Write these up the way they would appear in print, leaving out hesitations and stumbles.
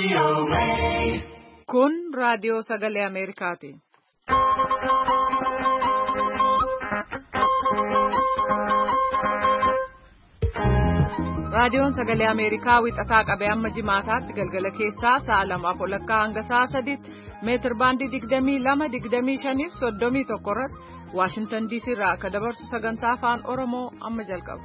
Kun raadiyoo sagalee Ameerikaati. Raadiyoon sagalee Ameerikaa wixataa qabee amma jimaataatti galgala keessaa sa'a 2:00 hanga sa'a 3:00 meetir baandii 22, 25 fi 31 irratti Waashingtan DC irraa akka dabarsu sagantaa afaan Oromoo amma jalqaba.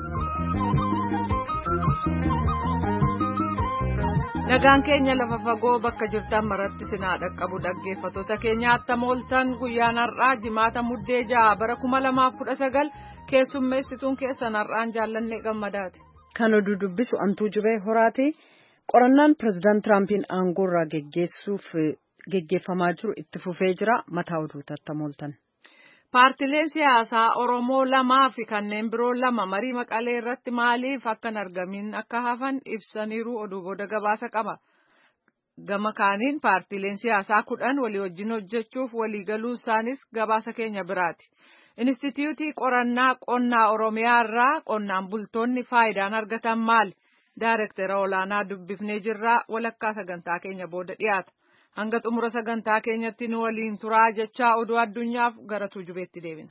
Nagaan keenya lafa fagoo bakka jirtan maratti sinaa dhaqqabu dhaggeeffattoota keenya attam ooltan guyyaan har'aa jimaata muddee 6 bara 2019 keessummeessituun keessan har'aan jaallannee gammadaati. Kan oduu dubbisu Antuu Jubee Horaati. Qorannaan Pireezidaant Tiraampiin aangoo irraa geggeeffamaa jiru itti fufee jira. Mataa oduutti attam ooltan. Paartileen siyaasaa Oromoo 2 fi kanneen biroo 2 marii Maqalee irratti maaliif akka hin argamin akka hafan ibsaniiru oduu booda gabaasa qaba. Gama kaaniin paartileen siyaasaa 10 walii wajjin hojjechuuf waliigaluu isaanis gabaasa keenya biraati. Inistituutii qorannaa qonnaa Oromiyaa irraa qonnaan bultoonni faayidaan argatan maali? Daayirektara olaanaa dubbifnee jirra. Walakkaa sagantaa keenya booda dhiyaata. Hanga xumura sagantaa keenyatti nu waliin turaa jechaa oduu addunyaaf gara tujubeetti deebina.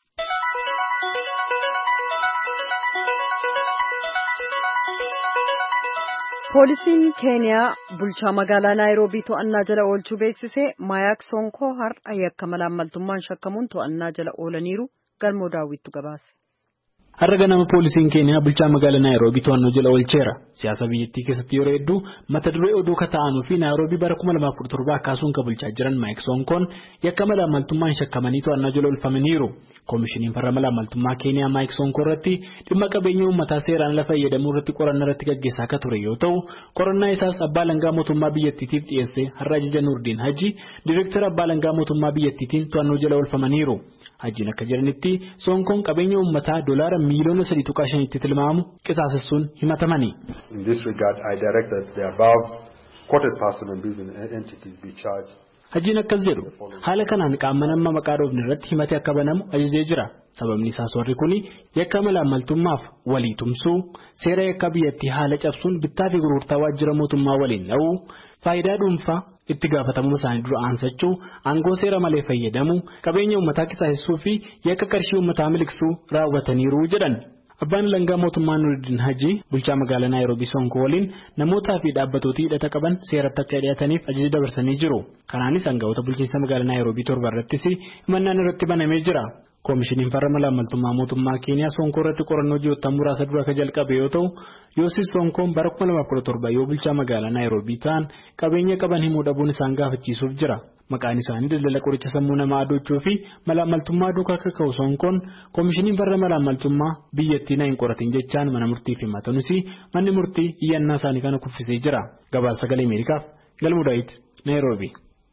Poolisiin Keeniyaa bulchaa magaalaa Naayiroobii to'annaa jala oolchuu beeksisee Maayak Sonkoo har'a yakka malaammaltummaan shakkamuun to'annaa jala oolaniiru. Galmoo daawwittu gabaase. Har'a ganama poolisiin Keeniyaa bulchaa magaalaa Naayiroobii to'annoo jala oolcheera. Siyaasa biyyattii keessatti yeroo hedduu mata duree oduu kata'anuu fi Naayiroobii bara 2017 akkasuun kan bulchaa jiran Maayak Sonkoon yakka malaammaltummaan shakkamanii to'annaa jala oolfamaniiru. Koomishiniin farra malaammaltummaa Keeniyaa Maayak Sonkoo irratti dhimma qabeenya uummataa seeraan ala fayyadamuu irratti qorannaa irratti gaggeessaa akka ture yoo ta'u, qorannaa isaas abbaa alangaa mootummaa biyyattiitiif dhiyeessee har'a ajaja Nuurdiin Haji Direektara abbaa alangaa mootummaa biyyattiitiin to'annoo jala oolfamaniiru. Hajiin akka jedhanitti Sonkoon qabeenya uummataa doolaara miiliyoona 3.5 tilmaamu qisaasessuun himatamani. In this regard, I directed the above quoted person and business entities be charged. Hajiin akkas jedhu haala kanaan qaama nama maqaa dhoofne irratti himate akka banamu ajajee jira. Sababni isaas warri kuni yakka malaammaltummaaf walii tumsuu, seera yakka biyyattii haala cabsuun bittaa fi gurgurtaa waajjira mootummaa waliin dha'uu, faayidaa dhuunfaa itti gaafatamuu isaanii dura aansachuu, aangoo seera malee fayyadamuu, qabeenya uummataa qisaasessuu fi yakka qarshii uummataa miliqsuu raawwataniiru jedhan. Abbaan alangaa mootummaa Nuurdiin Haji bulchaa magaalaa Naayiroobii Sonkoo waliin namootaa fi dhaabbattoota hidhata qaban seeratti akka dhiyaataniif ajaja dabarsanii jiru. Kanaanis aangawoota bulchiinsa magaalaa Naayiroobii 7 irrattis himannaan irratti banamee jira. Koomishiniin farra malaammaltummaa mootummaa Keeniyaa Sonkoo irratti qorannoo ji'oottan muraasa dura akka jalqabe yoo ta'u, Yoosis Sonkoon bara 2017 yoo bulchaa magaalaa Naayiroobii ta'an qabeenya qaban himuu dhabuun isaan gaafachiisuuf jira. Maqaan isaanii daldala qoricha sammuu namaa adochuu fi malaammaltummaa duukaa akka ka'u Sonkoon koomishiniin farra malaammaltummaa biyyattii na hin qoratin jechaan mana murtiif himatanis manni murtii iyyannaa isaanii kana kuffisee jira. Gabaasa sagalee Ameerikaaf Galmoo Daawit Naayiroobii.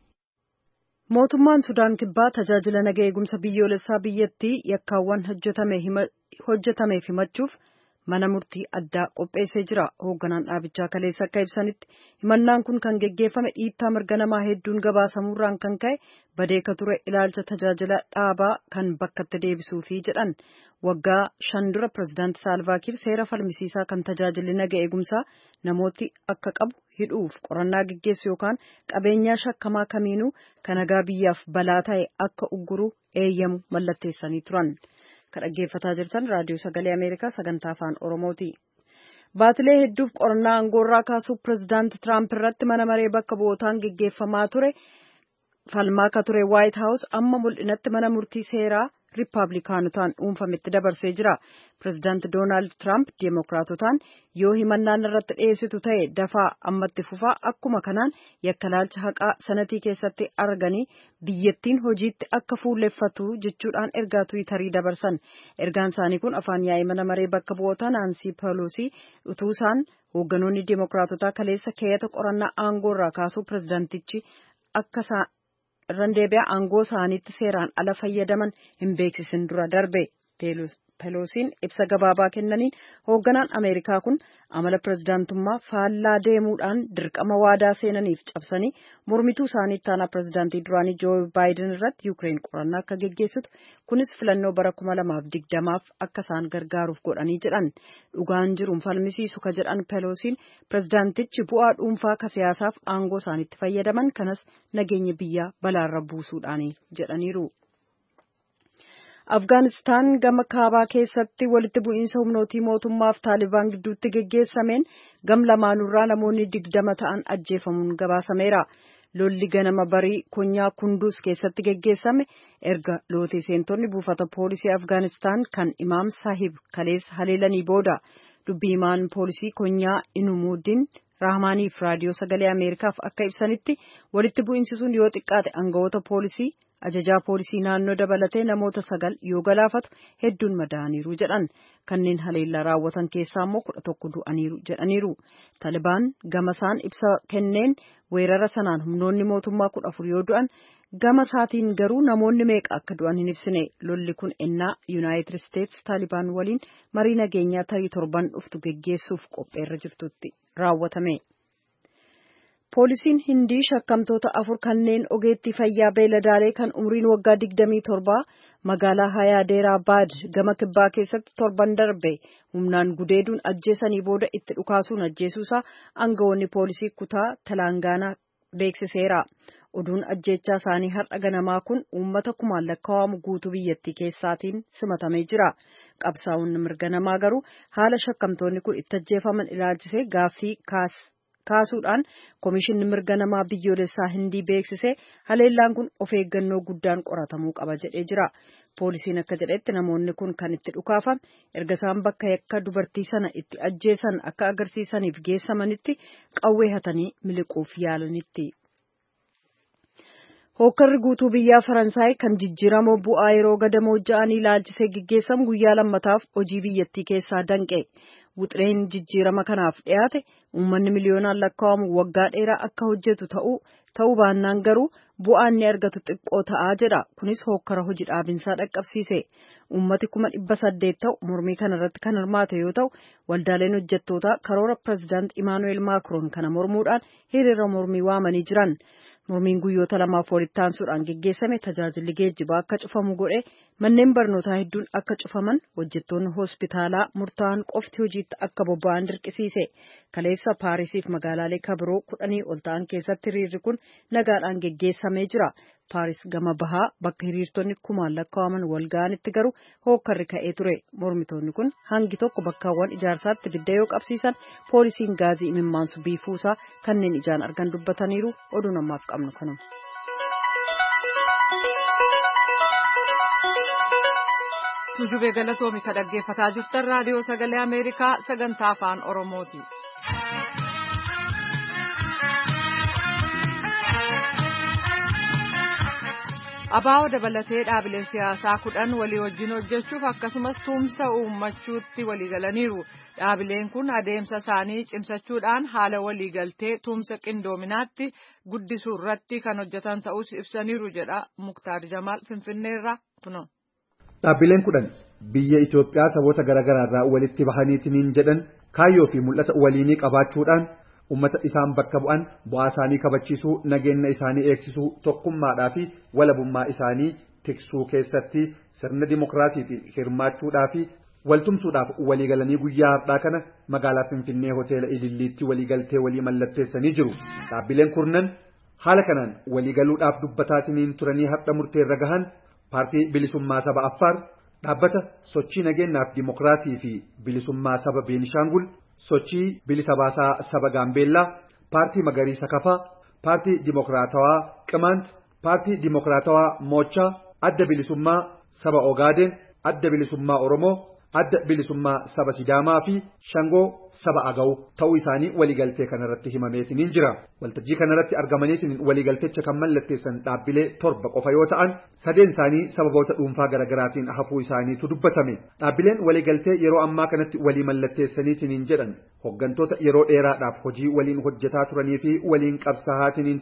Mootummaan Sudaan Kibbaa tajaajila nagaa eegumsa biyyoolessaa biyyattii yakkaawwan hojjetameef himachuuf mana murtii addaa qopheessee jira. Hoogganaan dhaabichaa kaleessa akka ibsanitti himannaan kun kan geggeeffame dhiittaa mirga namaa hedduun gabaasamuurraan kan ka'e badeeka ture ilaalcha tajaajila dhaabaa kan bakkatti deebisuufi jedhan. Waggaa 5 dura Pireezidaant Saalvaa Kiir seera falmisiisaa kan tajaajilli nagaa eegumsaa namooti akka qabu hidhuuf qorannaa geggeessu yookaan qabeenyaa shakkamaa kamiinuu kan nagaa biyyaaf balaa ta'e akka ugguru eeyyamu mallatteessanii turan. Kan dhaggeeffataa jirtan raadiyoo sagalee Ameerikaa sagantaa afaan Oromooti. Baatilee hedduuf qorannaa aangoorraa kaasuu Pireezidaant Tiraamp irratti mana maree bakka bu'ootaan geggeeffamaa ture falmaa akka ture Waayit Haawus amma mul'inatti mana murtii seeraa Riippaabilikaanotaan dhuunfametti dabarsee jira. Pireezidaant Doonaald Tiraamp Deemokiraatotaan yoo himannaan irratti dhiyeessitu ta'e dafaa ammatti fufaa akkuma kanaan yakkalaalcha haqaa sanatii keessatti arganii biyyattiin hojiitti akka fuulleffatu jechuudhaan ergaa Tiwiitarii dabarsan. Ergaan isaanii kun afaan yaa'ii mana maree bakka bu'ootaa Naansii Peloosii utuu isaan hoogganoonni Deemokiraatotaa kaleessa keeyata qorannaa aangoorraa kaasuu pireezidaantichi akka randeebiyaa aangoo isaaniitti seeraan ala fayyadaman hin beeksisin dura darbe. Peloosiin ibsa gabaabaa kennaniin hoogganaan Ameerikaa kun amala pirezidaantummaa faallaa deemuudhaan dirqama waadaa seenaniif cabsanii mormituu isaanii ittaanaa pirezidaantii duraanii Joo Baayiden irratti Yuukireen qorannaa akka geggeessitu kunis filannoo bara 2020f akka isaan gargaaruuf godhanii jedhan dhugaan jiruun falmisiisu ka jedhan Peloosiin pirezidaantichi bu'aa dhuunfaa ka siyaasaaf aangoo isaaniitti fayyadaman kanas nageenya biyyaa balaarra buusuudhaani jedhaniiru. Afgaanistaan gama kaabaa keessatti walitti bu'iinsa humnootii mootummaaf Taalibaan gidduutti geggeessameen gam lamaanurraa namoonni 20 ta'an ajjeefamuun gabaasameera. Lolli ganama barii konyaa Kunduus keessatti geggeessame erga lootii seentonni buufata poolisii Afgaanistaan kan Imaam Saahib kaleessa haleelanii booda dubbii himaan poolisii konyaa Inumuddin Rahmaaniif raadiyoo sagalee Ameerikaaf akka ibsanitti walitti bu'iinsi sun yoo xiqqaate aangawoota poolisii ajajaa poolisii naannoo dabalatee namoota 9 yoo galaafatu hedduun madaa'aniiru jedhan kanneen haleellaa raawwatan keessaa immoo 11 du'aniiru jedhaniiru. Taalibaan gamasaan ibsa kenneen weerara sanaan humnoonni mootummaa 14 yoo du'an gama isaatiin garuu namoonni meeqa akka du'an hin ibsine. Lolli kun ennaa Yuunaayitid Isteetsi Taalibaan waliin marii nageenyaa tarii torban dhuftu geggeessuuf qopheerra jirtutti raawwatame. Poolisiin Hindii shakkamtoota 4 kanneen ogeettii fayyaa beeladaalee kan umriin waggaa 27 magaalaa Hayaadeerabaad gama kibbaa keessatti torban darbe humnaan gudeeduun ajjeesanii booda itti dhukaasuun ajjeesuusaa aangawoonni poolisii kutaa Talaangaanaa beeksiseera. Oduun ajjeechaa isaanii har'a ganamaa kun uummata kumaan lakkaa'amu guutuu biyyattii keessaatiin simatamee jira. Qabsaa'onni mirga namaa garuu haala shakkamtoonni kun itti ajjeefaman ilaalchisee gaaffii kaasuudhaan Komishinni mirga namaa biyyoolessaa Hindii beeksisee haleellaan kun of eeggannoo guddaan qoratamuu qaba jedhee jira. Poolisiin akka jedhetti namoonni kun kan itti dhukaafame erga isaan bakka yakka dubartii sana itti ajjeesan akka agarsiisaniif geessamanitti qawwee hatanii miliquuf yaalanitti. Hookkarri guutuu biyyaa Faransaay kan jijjiiramoo bu'aa yeroo gadamoo ja'anii ilaalchisee geggeessamu guyyaa lammataaf hojii biyyattii keessaa danqe. Wuxireen jijjiirama kanaaf dhiyaate uummanni miliyoonaan lakkaa'amu waggaa dheeraa akka hojjetu ta'uu baannaan garuu bu'aan ni argatu xiqqoo ta'aa jedha. Kunis hookkara hojii dhaabinsaa dhaqqabsiise. Uummati 800 ta'u mormii kanarratti kan hirmaate yoo ta'u waldaaleen hojjettootaa karoora pirezidaant Imaanu'eel Maakiroon kana mormuudhaan hiriira mormii waamanii jiran. Mormiin guyyoota lamaaf walitti aansuudhaan geggeessame tajaajilli geejjibaa akka cufamu godhe manneen barnootaa hedduun akka cufaman hojjettoonni hospitaalaa murtaa'an qofti hojiitti akka bobba'an dirqisiise. Kaleessa Paarisiif magaalaalee kabiroo 10 ol ta'an keessatti hiriirri kun nagaadhaan geggeessamee jira. Paaris gama bahaa bakka hiriirtonni kumaan lakkaa'aman wal ga'anitti garuu hookkarri ka'ee ture. Mormitoonni kun hangi tokko bakkaawwan ijaarsaatti ibidda yoo qabsiisan poolisiin gaazii imimmaansu biifuusaa kanneen ijaan argan dubbataniiru. Oduu namaaf qabnu kanuma. Tuujubee Galatoomi ka dhaggeeffataa jirtan raadiyoo sagalee Ameerikaa sagantaa afaan Oromooti. Abaa'oo dabalatee dhaabileen siyaasaa 10 walii wajjin hojjechuuf akkasumas tumsa uummachuutti waliigalaniiru. Dhaabileen kun adeemsa isaanii cimsachuudhaan haala waliigaltee tumsa qindoominaatti guddisuu irratti kan hojjetan ta'us ibsaniiru jedha Muktaar Jamaal Finfinneerraa kuno. Dhaabileen 10 biyya Itoophiyaa saboota garaagaraa irraa walitti bahaniitiin jedhan kaayyoo fi mul'ata waliinii qabaachuudhaan ummata isaan bakka bu'an bu'aa isaanii kabachiisuu nageenya isaanii eegsisuu tokkummaadhaa fi walabummaa isaanii tiksuu keessatti sirna dimokiraasiitiin hirmaachuudhaa fi waltumsuudhaaf waliigalanii guyyaa har'aa kana magaalaa Finfinnee hoteela Ililliitti waliigaltee walii mallatteessanii jiru. Dhaabbileen kurnan haala kanaan waliigaluudhaaf dubbataatiin turanii har'a murteerra gahan paartii bilisummaa saba Affaar, dhaabbata sochii nageenyaaf dimokiraasii fi bilisummaa saba Beenishaangul, sochii bilisa baasaa saba Gaambeellaa, paartii magariisa Kafaa, paartii dimokiraatawaa Qimaant, paartii dimokiraatawaa Moochaa, adda bilisummaa saba Ogaaden, adda bilisummaa Oromoo, adda bilisummaa saba Sidaamaa fi Shangoo saba Agaw ta'uu isaanii waliigaltee kanarratti himameetiin jira. Waltajjii kanarratti argamaniitiin waliigaltecha kan mallatteessan dhaabbilee 7 qofa yoo ta'an 3 isaanii sababoota dhuunfaa garaagaraatiin hafuu isaaniitu dubbatame. Dhaabbileen waliigaltee yeroo ammaa kanatti walii mallatteessaniitiin jedhan hoggantoota yeroo dheeraadhaaf hojii waliin hojjetaa turanii fi waliin qabsaa'aatiin turan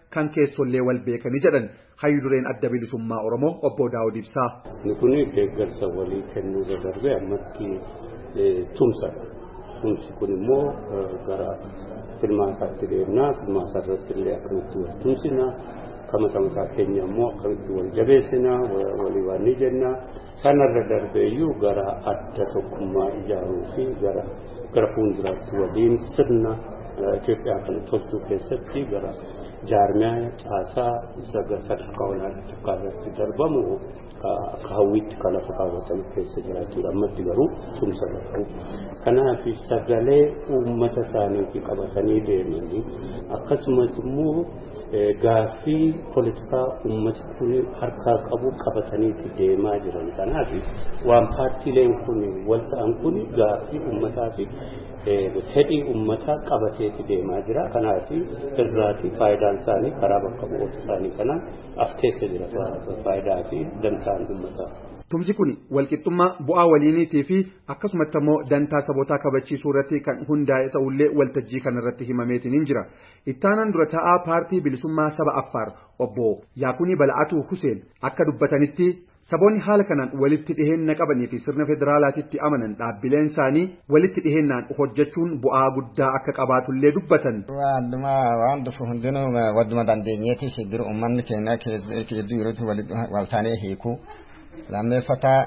kan keessollee wal beekanii jedhan hayyu dureen adda bilisummaa Oromoo obbo Daawud Ibsaa. Kuni deeggarsa walii kennuu darbee ammatti tumsa. Tumsi kun immoo gara filmaataatti deemnaa filmaata irratti illee akkamitti wal tumsina kama tamsaa keenya immoo akkamitti wal jabeessina walii waan ni jenna sanarra darbeeyyuu gara adda tokkummaa ijaaruu fi gara fuulduraatti waliin sirna Itoophiyaa kana tolchuu keessatti gara jaarmiyaa caasaa sadarkaa olaanaa tokkorratti darbamu akka hawwiitti kan lafa kaawwatan keessa jiraachuudha ammatti garuu tumsa qabu. Kanaaf sagalee uummata isaaniitii qabatanii deemanii akkasumas immoo gaaffii poolitikaa uummati kun harkaa qabu qabataniitii deemaa jiran. Kanaaf waan paartiileen kun wal ta'an kun gaaffii uummataa fi fedhii uummataa qabateeti deemaa jira. Kanaaf irraati faayidaan isaanii karaa bakka bu'oota isaanii kanaan as keessa jira faayidaa fi dantaan uummataa. Tumsi kun walqixxummaa bu'aa waliiniitii fi akkasumatti immoo dantaa sabootaa kabachiisuu irratti kan hundaa'e ta'ullee waltajjii kanarratti himameetiin jira. Ittaanaan dura taa'aa paartii bilisummaa saba Affaar obbo Yaakunii Bal'aatuu Huseen akka dubbatanitti saboonni haala kanaan walitti dhiheenya qabanii fi sirna federaalaatitti amanan dhaabbileen isaanii walitti dhiheennaan hojjechuun bu'aa guddaa akka qabaatullee dubbatan. Waan dhufu hundinuu wadduma dandeenyeeti shibbir uummanni keenya keedduu yerootti waltaanee hiikuu lammeeffataa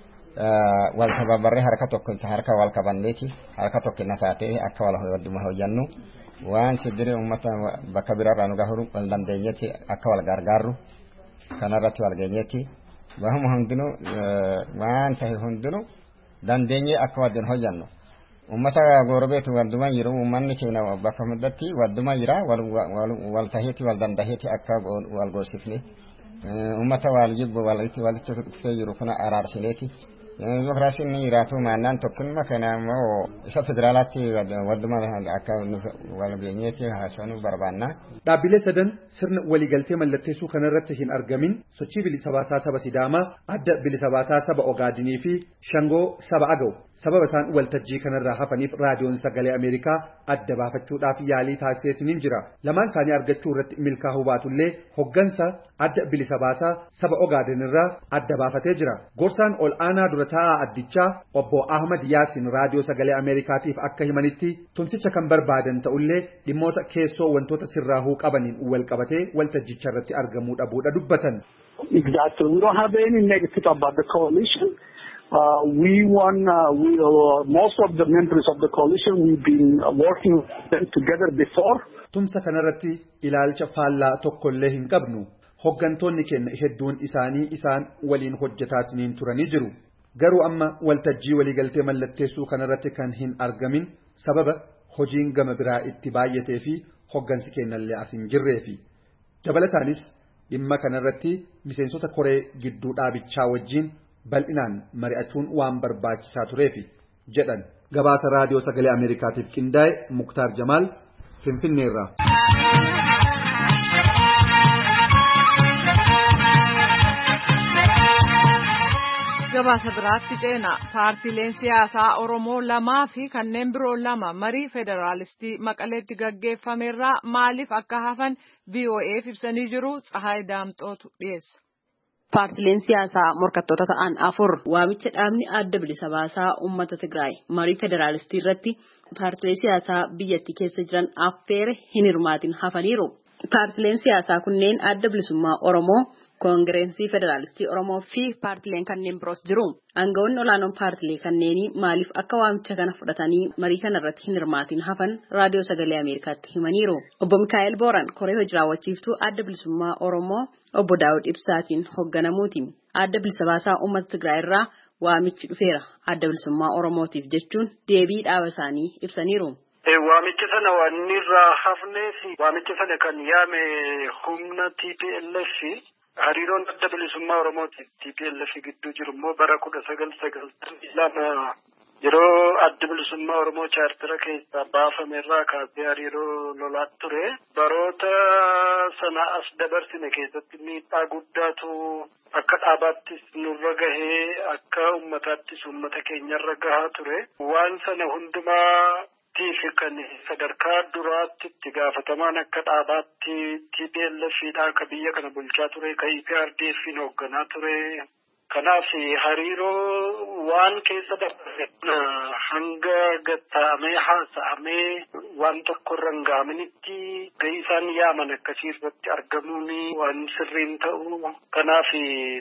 wal tababarree harka wal qabanneeti harka tokko nafaatee akka wadduma hojjannu waan shibbirri uummata bakka biraarraa nu gahuu wal dandeenyeeti akka wal gargaarru kanarratti wal geenyeeti. Waan hundinuu waan ta'e hundinuu dandeenyee akka wajjin hojjannu ummata goorobeetu wadduma jiru uummanni keenya bakka hundatti wadduma jira wal taheeti wal dandaheeti akka wal goosifne ummata wal jibbu walitti dhufee jiru kuna araarsineeti Demokrasiin ni jiraatu maannaan tokkummaa kana immoo isa federaalaatti wadduma akka wal geenyeetti haasawuu barbaanna. Dhaabbilee sadan sirna waliigaltee mallatteessuu kanarratti hin argamin sochii bilisa baasaa saba Sidaamaa, adda bilisa baasaa saba Ogaadinii fi Shangoo saba Agaw sababa isaan waltajjii kanarraa hafaniif raadiyoon sagalee Ameerikaa adda baafachuudhaaf yaalii taasiseetiin jira. Lamaan isaanii argachuu irratti milkaa'uu baatullee hoggansa adda bilisa baasaa saba Ogaadinirraa adda baafatee jira. Gorsaan ol aanaa dura taa'aa addichaa obbo Ahmad Yaasin raadiyoo sagalee Ameerikaatiif akka himanitti tumsicha kan barbaadan ta'ullee dhimmoota keessoo wantoota sirraahuu qabaniin wal qabatee waltajjicha irratti argamuu dhabuudha dubbatan. Exactly. We don't have any negative about the coalition. Most of the members of the coalition, we've been working together before. Tumsa kanarratti ilaalcha faallaa tokkollee hin qabnu. Hoggantoonni keenya hedduun isaan waliin hojjetaatiin turanii jiru. Garuu amma waltajjii waliigaltee mallatteessuu kanarratti kan hin argamin sababa hojiin gama biraa itti baay'atee fi hoggansi keenyallee as hin jirreefi. Dabalataanis dhimma kanarratti miseensota koree gidduu dhaabichaa wajjin bal'inaan mari'achuun waan barbaachisaa tureefi jedhan. Gabaasa raadiyoo sagalee Ameerikaatiif qindaa'e Muktaar Jamaal Finfinneerraa. Gabaasa biraatti ceena paartiileen siyaasaa Oromoo lamaa fi kanneen biroo lama marii federaalistii Maqaleetti gaggeeffamerraa maaliif akka hafan VOA'f ibsanii jiru. Tsahaay Daamxootu dhiyeessa. Paartiileen siyaasaa morkattoota ta'an afur waamicha dhaabni adda bilisa baasaa uummata Tigraay marii federaalistii irratti paartiilee siyaasaa biyyattii keessa jiran affeere hin hirmaatin hafaniiru. Paartiileen siyaasaa kunneen adda bilisummaa Oromoo, Koongireensii Federaalistii Oromoo fi paartiileen kanneen biroos jiru. Aangawoonni olaanoon paartiilee kanneenii maaliif akka waamicha kana fudhatanii marii kana irratti hin hirmaatin hafan raadiyoo sagalee Ameerikaatti himaniiru. Obbo Mikaa'el Booran koree hojii raawwachiiftuu adda bilisummaa Oromoo obbo Daawud Ibsaatiin hoogganamuuti. Adda bilisa baasaa uummata Tigraay irraa waamichi dhufeera. Adda bilisummaa Oromootiif jechuun deebii dhaaba isaanii ibsaniiru. Waamicha sana waan irraa hafnee fi waamicha sana kan yaame humna TPLF hariiroon adda bilisummaa Oromootiif TPLF gidduu jiru immoo bara 1992 yeroo adda bilisummaa Oromoo chaartira keessaa baafamerraa kaasee hariiroo lolaa ture. Baroota sana as dabarsine keessatti miidhaa guddaatu akka dhaabaattis nurra gahee akka uummataattis uummata keenyarra gahaa ture. Waan sana hundumaa fi kan sadarkaa duraatti itti gaafatamaan akka dhaabaatti TPLFidha akka biyya kana bulchaa ture kan EPRDFin hoogganaa ture. Kanaaf hariiroo waan keessa dabarre hanga gatta'amee haasa'amee waan tokko irra hin gaaminitti gahii isaan yaaman akkasii irratti argamuun waan sirriin ta'u. Kanaaf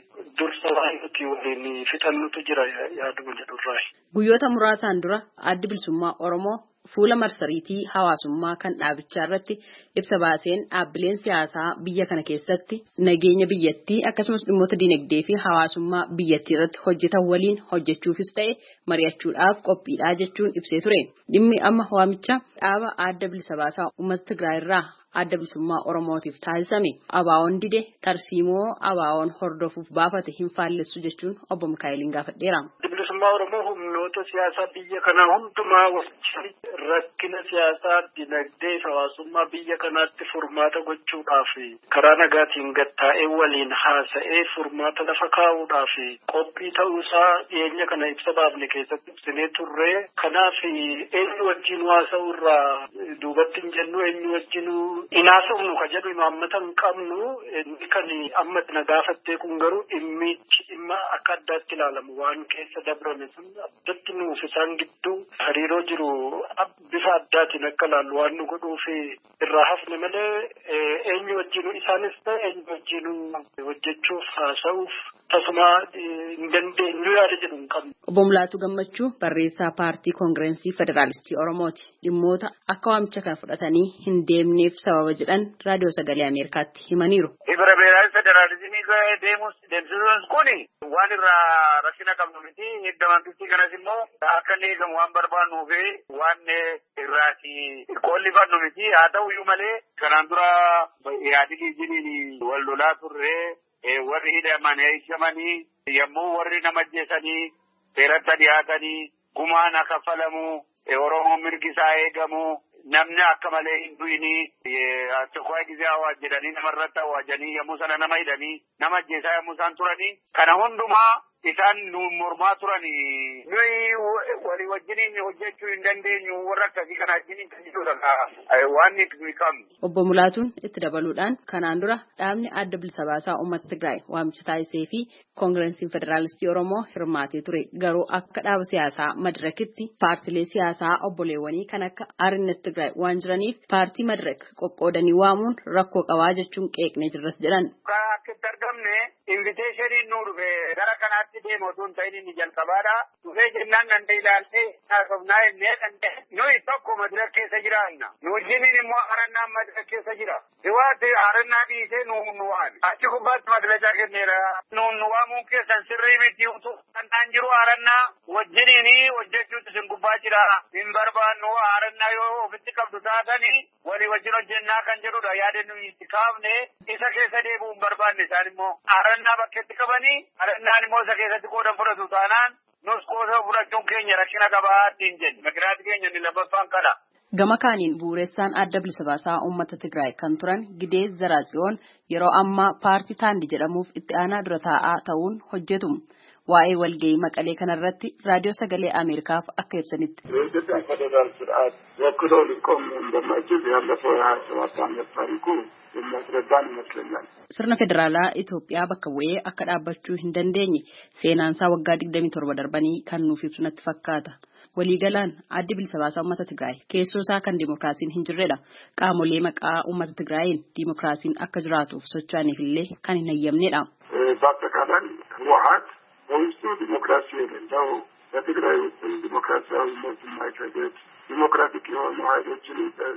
dursa waan nuti waliin fixannutu jira yaaduma jedhurraa. Guyyoota muraasaan dura Addi Bilisummaa Oromoo fuula marsariitii hawaasummaa kan dhaabichaa irratti ibsa baaseen dhaabbileen siyaasaa biyya kana keessatti nageenya biyyattii akkasumas dhimmoota dinagdee fi hawaasummaa biyyattii irratti hojjetan waliin hojjechuufis ta'e mari'achuudhaaf qophiidhaa jechuun ibsee ture. Dhimmi amma waamicha dhaaba Adda Bilisa Baasaa Uummata Tigraay irraa Adda Bilisummaa Oromootiif taasisame abaawoon dide tarsiimoo abaawoon hordofuuf baafate hin faallessu jechuun obbo Mikaa'eliin gaafadheera. Bilisummaa Oromoo humnoota siyaasaa biyya kanaa hundumaa wajjin rakkina siyaasaa dinagdee hawaasummaa biyya kanaatti furmaata gochuudhaaf karaa nagaatiin gattaa'ee waliin haasa'ee furmaata lafa kaa'uudhaaf qophii ta'uusaa dhiyeenya kana ibsa baafne keessatti ibsinee turre. Kanaaf eenyu wajjin haasa'u irraa duubatti hin jennu eenyu wajjin inaasumnu ka jedhu imaammata hin qabnu. Inni kan amma na gaafattee kun garuu dhimma akka addaatti ilaalamu waan keessa dabrame sun addatti nuuf isaan gidduu hariiroo jiru bifa addaatiin akka ilaallu waan nu godhuuf irraa hafne malee eenyu wajjin isaanis ta'e eenyu wajjin hojjechuuf haasa'uuf tasuma hin dandeenyu yaada jedhu hin qabnu. Obbo Mulaatuu Gammachuu barreessaa paartii Koongireensii Federaalistii Oromooti. Dhimmoota akka waamicha kana fudhatanii hin deemneef sababa jedhan raadiyoo sagalee Ameerikaatti himaniiru. Ibra beelaa federaalizimii deemsisuun kuni waan irraa rakkina qabnu miti. Hiddamantichi kanas immoo akka inni eegamu waan barbaannuu fi waan irraati qollifannu miti. Haa ta'u iyyuu malee kanaan dura yaadii jiniin wal lolaa turre warri hidhamanii eegamanii yommuu warri nama ajjeesanii seeratti dhiyaatanii gumaan akka falamu Oromoon mirgi isaa eegamu. Namni akka malee hin du'inii tokko gizee hawaas jedhanii namarratti hawaajanii yommuu sana nama hidhanii nama ajjeesaa yommuu isaan turanii kana hundumaa isaan nu mormaa turanii nuyi walii wajjiniin hojjechuu hin dandeenyu warra akkasii kana wajjiniin kan jedhudha waan nuti qabnu. Obbo Mulaatuun itti dabaluudhaan kanaan dura dhaabni Adda Bilisa Baasaa Uummata Tigraay waamicha taasisee fi Koongireesiin Federaalistii Oromoo hirmaatee ture. Garuu akka dhaaba siyaasaa Madirakitti paartilee siyaasaa obboleewwanii kan akka Arinet Tigraay waan jiraniif paartii Madirak qoqqoodanii waamuun rakkoo qabaa jechuun qeeqnee jirras jedhan. Akka itti argamne inviteeshiniin nu dhufe gara kanaatti deemu otoo hin ta'in inni jalqabaadha. Dhufee jennaan nanda ilaaltee haasofnaa innee danda'e. Nuyi tokko Madirak keessa jiraanna. Nu wajjiniin immoo harannaan Madirak keessa jira. Dhiwaatti harannaa dhiisee nu waan. Achi gubbaatti madilachaa kenneera. Nu waamuun keessan sirrii miti utuu kan jiru harannaa wajjiniin hojjechuutu isin gubbaa jira. Hin barbaannu harannaa yoo ofitti qabdu taatanii walii wajjin hojjennaa kan jedhudha. Yaada nuyi itti kaafne isa keessa deebi'uu hin barbaanne isaan immoo harannaa bakkeetti qabanii harannaan immoo isa keessatti qooda fudhatu taanaan nus qooda fudhachuun keenya rakkina qabaa ittiin jenna. Mikiraati keenya inni lammaffaan kana. Gama kaaniin bu'uureessaan Adda Bilisa Baasaa Uummata Tigraay kan turan Gidee Zaraatsiyoon yeroo ammaa paartii Taandi jedhamuuf itti aanaa dura taa'aa ta'uun hojjetu. Waa'ee walgahii Maqalee kanarratti raadiyoo sagalee Ameerikaaf akka ibsanitti. የኢትዮጵያ ፌዴራል ስርዓት ወክሎ ሊቆም እንደማይችል ያለፈው 27 ዓመት ታሪኩ የሚያስረዳን ይመስለኛል. Sirna federaalaa Itoophiyaa bakka bu'ee akka dhaabbachuu hin dandeenye seenaansaa waggaa 27 darbanii kan nuuf ibsu natti fakkaata. Waliigalaan Addi Bilisa Baasaa Uummata Tigraay keessoo isaa kan dimookiraasiin hin jirredha. Qaamolee maqaa Uummata Tigraayiin dimookiraasiin akka jiraatuuf socho'aniif illee kan hin hayyamnedha. በአጠቃላይ ህወሓት በውስጡ ዲሞክራሲ የሌለው በትግራይ ውስጥ ዲሞክራሲያዊነት የማይፈቅድ ዲሞክራቲክ የሆኑ ኃይሎችን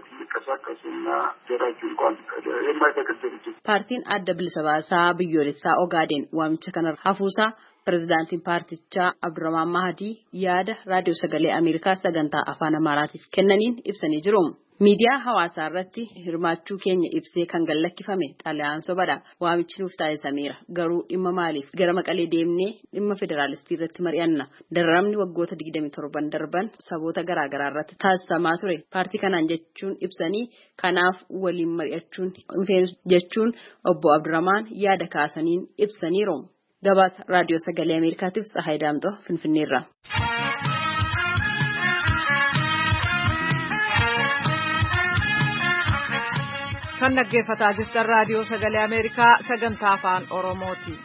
ሊንቀሳቀሱና ጀራጁ እንኳን የማይፈቅድ ድርጅት Paartiin Adda Bilisa Baasaa biyyoolessaa Ogaaden waamicha kana hafuusaa pirezidaantiin paartichaa Abdurrahmaan Mahadii yaada raadiyoo sagalee Ameerikaa sagantaa afaan Amaaraatiif kennaniin ibsanii jiru. Miidiyaa hawaasaa irratti hirmaachuu keenya ibsee kan gallakkifame xalayaan sobadha. Waamichi nuuf taasisameera. Garuu dhimma maaliif gara Maqalee deemnee dhimma federaalistii irratti mari'anna. Dararamni waggoota 27 darban saboota garaa garaa irratti taasisamaa ture. Paartii kanaan jechuun ibsanii kanaaf waliin mari'achuun jechuun obbo Abdurrahmaan yaada kaasaniin ibsaniiru. Gabaasa raadiyoo sagalee Ameerikaatiif Tsahaay Daamxoo Finfinneerraa. kan dhaggeeffataa jirtan raadiyoo sagalee Ameerikaa sagantaa afaan Oromooti.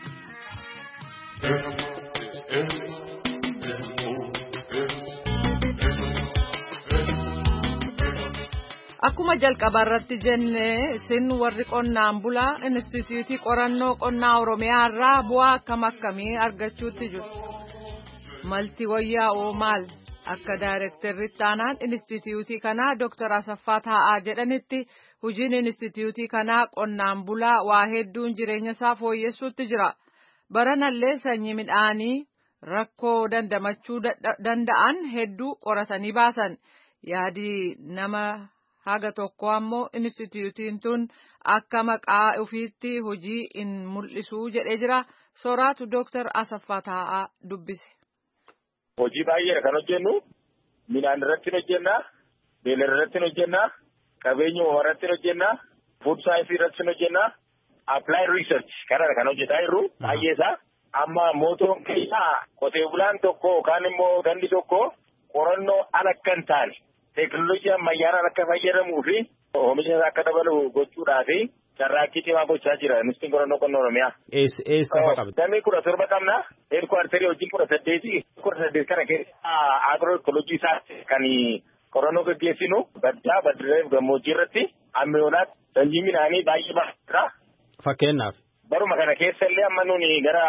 Akkuma jalqaba irratti jenne isin warri qonnaan bulaa Inistituutii Qorannoo Qonnaa Oromiyaa irraa bu'aa akkamii argachuutti jirtu. Malti wayyaa'oo maal? Akka daayirektarri taanaan Inistituutii kanaa Dr. Asaffaa Taa'aa jedhanitti hojiin Inistituutii kanaa qonnaan bulaa waa hedduun jireenya isaa fooyyessuutti jira. Baranallee sanyii midhaanii rakkoo dandamachuu danda'an hedduu qoratanii baasan. Yaadi nama haga tokko ammoo Inistituutiin tun akka maqaa ofiitti hojii in mul'isuu jedhee jira. Sooraatu Dr. Asaffaa Taa'aa dubbise. Hojii baay'ee kan hojjennu midhaan irratti hojjenna, beeylada irratti hojjenna, qabeenya uumamaa irratti hojjenna, food science irratti hojjenna, applied research kana kan hojjetaa jirru baay'ee isaa. Amma mootoon keessa qotee bulaan tokko yookaan immoo gandi tokko qorannoo ala akka hin taane teekinooloojii ammayyaadhaan akka fayyadamuu fi oomisha isaa akka dabalu gochuudhaafi carraaqqii cimaa gochaa jira Inistituutiin Qorannoo Qonnaa Oromiyaa. Eessa qabdi? Damee 17 qabna. Heedkuwaartarii wajjin 18 kana keessa agirooekoloojii isaatti kan qorannoo gaggeessinu baddaa baddiree gammoojjii irratti ammayyoonatti sanyii midhaanii baay'ee baay'eedha. Fakkeenyaaf. Baruma kana keessa illee amma nuni gara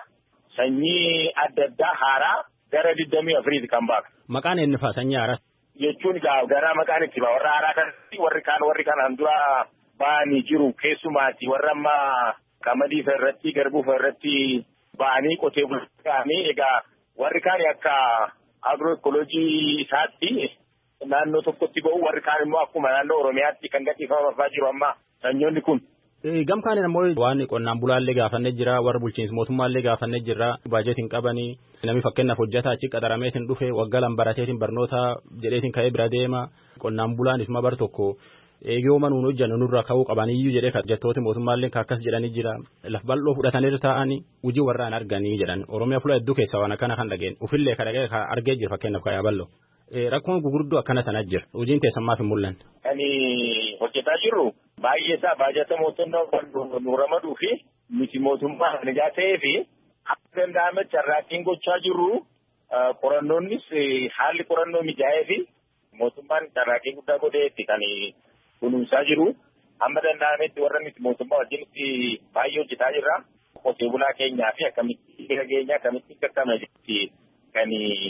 sanyii adda addaa haaraa gara 24 kan baafnu. Maqaan eenyu fa'a sanyii haaraa? Jechuun gara maqaan itti ba'a warra haaraa kanatti warri kanaan dura ba'anii jiru keessumaati warra amma qamadii irratti garbuu irratti ba'anii qotee bultoonni egaa warri kaan akka agirooekoloojii isaatti naannoo tokkotti ba'u warri kaan immoo akkuma naannoo Oromiyaatti kan gadhiifamafaa jiru amma sanyoonni kun. Gamkaan ammoo waan qonnaan bulaallee gaafannee jira warra bulchiinsa mootummaallee gaafannee jira baajetiin qabanii namni fakkeenyaaf hojjetaa achi qaxarameetiin dhufe waggaa lama barateetiin barnoota jedheetiin ka'ee bira deema qonnaan bulaan isuma bar tokko. Eegyooma nuun hojjannu nurraa ka'uu qabaniyyuu jedhee hojjettooti mootummaallee akkas jedhanii jira lafa bal'oo fudhatanii taa'anii hojii warraan arganii jedhan Oromiyaa fuula hedduu keessaa waan akkana kan dhageen ufillee kan dhagee kan argee jira fakkeenyaaf ka'aa bal'oo. Rakkoon gurguddoo akkana sana jira hojiin keessammaaf hin mul'anne. Kan hojjetaa jirru baay'ee isaa baajata mootummaa nu ramaduu fi miti mootummaa nijaa ta'ee fi akka danda'ame carraaqqiin gochaa jirru qorannoonnis haalli qorannoo mijaa'ee fi mootummaan carraaqqii guddaa godheetti kan kunuunsaa jiru amma danda'ametti warra miti mootummaa wajjinitti baay'ee hojjetaa jirra. Qotee bulaa keenyaa fi akkamitti nageenya akkamitti qaqqabna jetti kan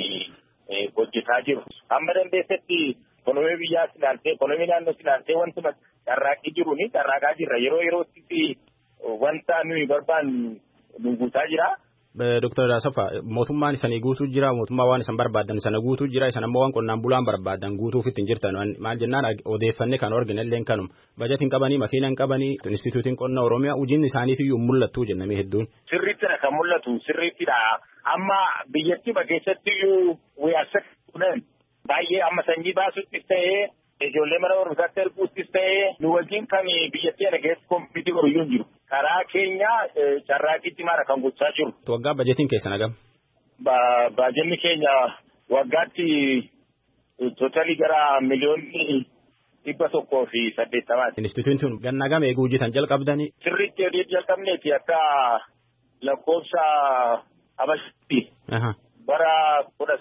hojjetaa jiru. Amma dandeessetti ekonomii biyyaas ilaaltee ekonomii naannoos ilaaltee wantuma carraaqqii jiru ni carraaqaa jirra yerootti wanta nuyi barbaannu nu guutaa jira. Dr. Asaffaa mootummaan isanii guutuu jira mootummaa waan isan barbaadan sana guutuu jira isan ammoo waan qonnaan bulaan barbaadan guutuuf ittiin jirtan maal jennaan odeeffannee kan argine illee kanuma bajetiin qabanii makiinaan qabanii Inistituutiin Qonnaa Oromiyaa hojiin isaaniitiyyuu mul'attuu jennamee hedduun. Sirriittidha kan mul'atu sirriittidha amma biyyattii keessattiyyuu wayyaasatti baay'ee amma sanyii baasuuttis ta'ee ijoollee mana barumsaatti erguuttis ta'ee nu wajjin kan biyyattii kana keessa kompiitii horuyyuu hin jiru. Karaa keenya carraaqqii cimaadha kan gochaa jiru. Waggaa bajetiin keessan hagam? Bajenni keenya waggaatti tootalii gara miliyoonni 180. Inistituutiin tun ganna gama eeguu hojjetan jalqabdanii? Sirriitti hojii jalqabneeti akka lakkoofsa Habashaatti. Bara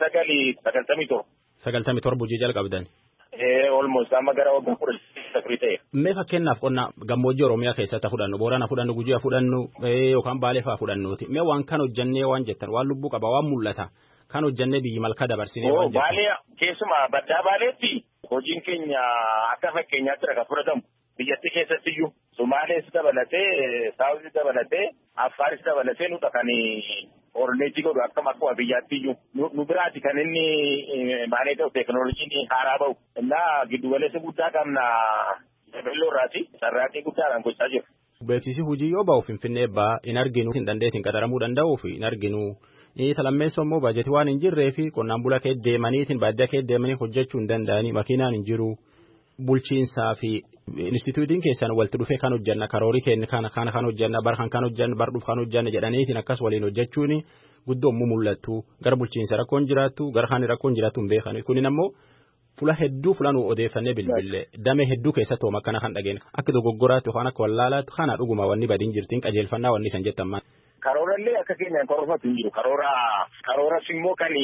1997. 97 hojii jalqabdan. Almost amma gara waggaa 10 ta'e. Mee fakkeenyaaf qonna gammoojjii Oromiyaa keessatti fudhannu Boorana fudhannu Gujii fudhannu yookaan Baalee fa'aa fudhannuuti. Mee waan kan hojjannee waan jettan waan lubbuu qaba waan mul'ata kan hojjannee biyyi malkaa dabarsinee waan jettan. Baalee keessumaa baddaa Baaleetti hojiin keenya akka fakkeenyaatti kan fudhatamu biyyattii keessattiyyuu Somaalees dabalatee Saawuzii dabalatee Affaaris dabalatee nuti kan orneetii godhu akkama biyyaattiyyuu nu biraati kan inni maalee ta'u teekinooloojiin haaraa bahu. Innaa giddugaleessa guddaa qabna Dabelloo irraati carraaqqii guddaadhaan gochaa jiru. Beeksisi hojii yoo ba'u Finfinnee ba'aa hin arginu hin dandeetiin qaxaramuu danda'uu fi hin arginu. Talammeessoo immoo baajetii waan hin jirree fi qonnaan bulaa kee deemaniitiin baadiyyaa kee deemanii hojjechuu hin danda'anii makiinaan hin jiru. Bulchiinsaa fi Inistituutiin keessan walitti dhufee kan hojjanna karoorii keenya kana kan hojjanna bar kan hojjanna bar dhuuf kan hojjanna jedhaniitiin akkas waliin hojjechuun guddoo mul'attu gara bulchiinsa rakkoon jiraattu gara kan rakkoon jiraattu hin beekan kunin ammoo Fula hedduu fulan odeeffannee bilbilee damee hedduu keessatti hooma akkana kan dhageen akka dogoggoraatti yookaan akka wallaalaatti kana dhuguma wanni badiin jirtiin qajeelfannaa wanni san jettan maal. Karoorallee akka keenyaan korofatu hin jiru. Karooras immoo kan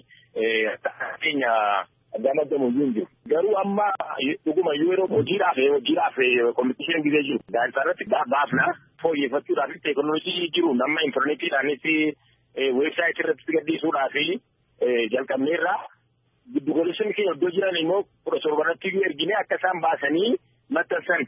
keenya gamadamu hin jiru. Garuu amma dhuguma yeroo hojiidhaaf kompitishinii gidee jiru. Gaazexaa irratti baafna fooyyeffachuudhaaf teekinooloojii jiru nama intarneetiidhaanis weebsaayitii irratti gadhiisuudhaaf jalqabneerra. Giddugaleessonni keenya iddoo jiran immoo 17 ergine akka isaan baasanii maxxansan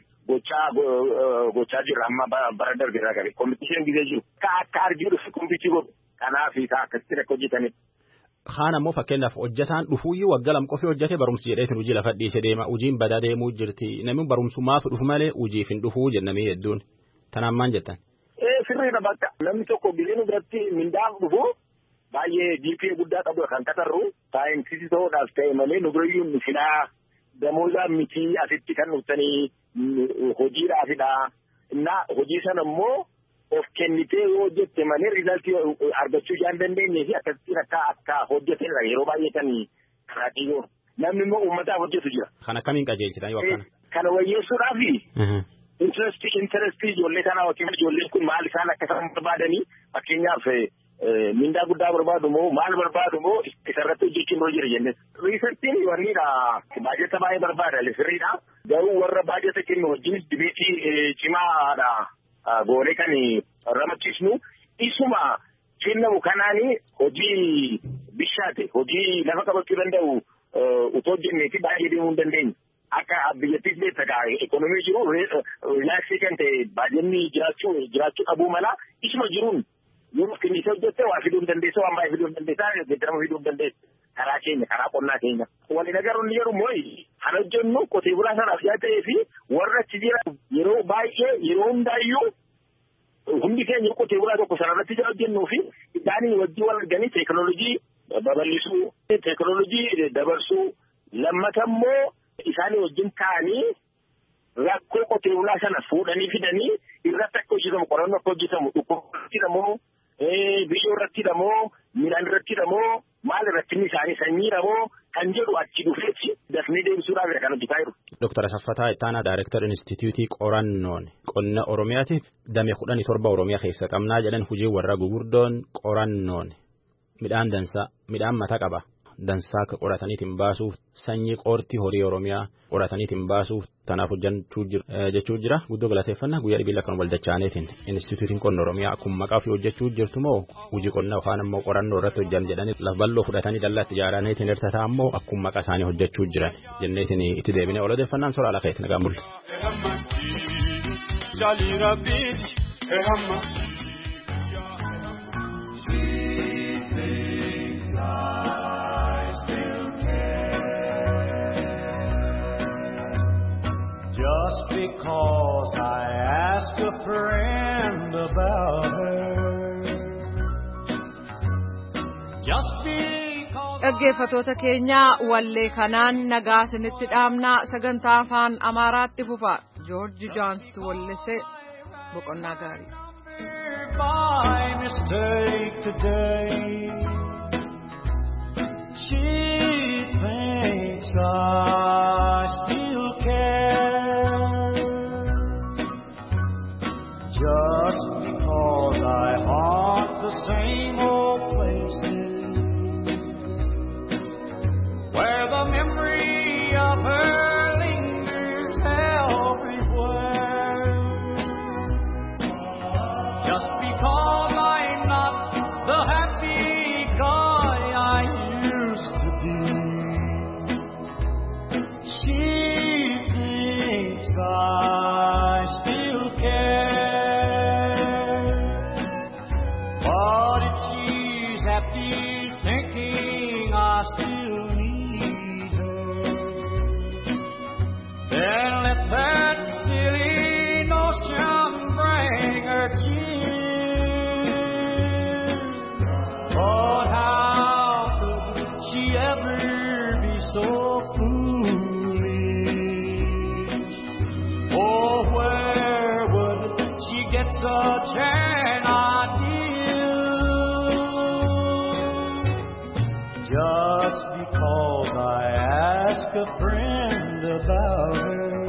gochaa jirra amma bara darbeerraa qabe kompitishinii gidee jiru. Akka argiidhuuf kompitii godhu kanaaf akkasitti akka hojjetaniif. Kaan ammoo fakkeenyaaf hojjetaan dhufuuyyuu waggaa lama qofii hojjete barumsi jedheetiin hojii lafa dhiisee deema hojiin badaa deemuu jirti namni barumsumaaf dhufu malee hojiif hin dhufuu jennamee hedduun tanaan maal jettan. Sirriidha bakka namni tokko biliyoona biratti mindaaf dhufu baay'ee GPA guddaa qabu kan qatarru saayinsisii ta'uudhaaf ta'e malee nu birayyuun filaa damoozaa miti asitti kan dhuftanii hojiidhaafidha. Innaa hojii sana immoo of kennitee yoo hojjette malee riizaltii argachuu hin dandeenye fi akkasitti akka hojjetanidha yeroo baay'ee kan karaa dhiiyoo. Namni immoo uummataaf hojjetu jira. Kan akkamiin qajeelchitan yoo akkana? Kana wayyeessuudhaafi intarestii ijoollee kanaa yookiin ijoolleen kun maal isaan akka isaan barbaadanii fakkeenyaaf mindaa guddaa barbaadu moo maal barbaadu moo isarratti hojjechuun irra jira jennee. Riisartiin wanniidha baajata baay'ee barbaada sirriidha. Garuu warra baajata kennu wajjin dibeetii cimaadha. Goonee kan ramachiisnu isuma kennamu kanaani hojii bishaate hojii lafa qabachuu danda'u utoo jenneeti baay'ee deemuu hin dandeenye. Akka biyyattis beektaa ekonomii jiru rilaaksii kan ta'e baajjanni jiraachuu dhabuu mala isuma jiruun yoo kennisee hojjette waa fiduu hin dandeessa waan baay'ee fiduu hin dandeessa geeddarama fiduu hin dandeessa karaa keenya karaa qonnaa keenya. Waliin agarru inni jedhu mooyi kan hojjennu qotee bulaa sanaaf yaa ta'ee fi warra achi jiran yeroo baay'ee yeroo hundaayyuu hundi keenya qotee bulaa tokko sanarratti jira hojjennuu fi isaanii wajjin wal arganii teekinooloojii babal'isuu teekinooloojii dabarsuu lammata immoo isaanii wajjin ta'anii rakkoo qotee bulaa sana fuudhanii fidanii irratti akka hojjetamu qorannoo akka hojjetamu dhukkubatti moo biyyoo irratti moo midhaan irratti moo maal irratti isaanii sanyii moo kan jedhu achi dhufeetti dafnee deebisuudhaaf kan hojjetaa jiru. Dr. Asaffataa Ittaanaa Daayirektar Inistituutii Qorannoon Qonna Oromiyaati damee 17 Oromiyaa keessa qabnaa jedhan hojii warra gugurdoon qorannoon midhaan dansaa midhaan mataa qaba. Dansaa akka qorataniitiin baasuuf sanyii qoortii horii Oromiyaa qorataniitiin baasuuf tanaaf hojjechuu jira guddoo galateeffannaa guyyaa dhibiila kan waldachaaneetiin Inistituutiin Qonna Oromiyaa akkuma maqaa fi hojjechuu jirtu moo hojii qonnaa yookaan immoo qorannoo irratti hojjan jedhanii lafa bal'oo fudhatanii dallaatti ijaaraniitiin hirtataa immoo akkuma maqaa isaanii hojjechuu jiran jenneetiin itti deebinee odeeffannaan soraa ala keetti nagaan bulle. Just because I asked a friend about her. Just because. Dhaggeeffattoota keenya wallee kanaan nagaa isinitti dhaamnaa sagantaa afaan Amaaraatti fufa George Jones wallise boqonnaa gaarii. By mistake today, she thinks I still care. Just because I haunt the same old places where the memory of her lingers everywhere. Just because I'm not the happy guy I used to be, she thinks I still care. But if she's happy thinking I still need her, then let that silly notion bring her tears. But how could she ever be so foolish? Oh, where would she get such an idea? Just because I ask a understand about her.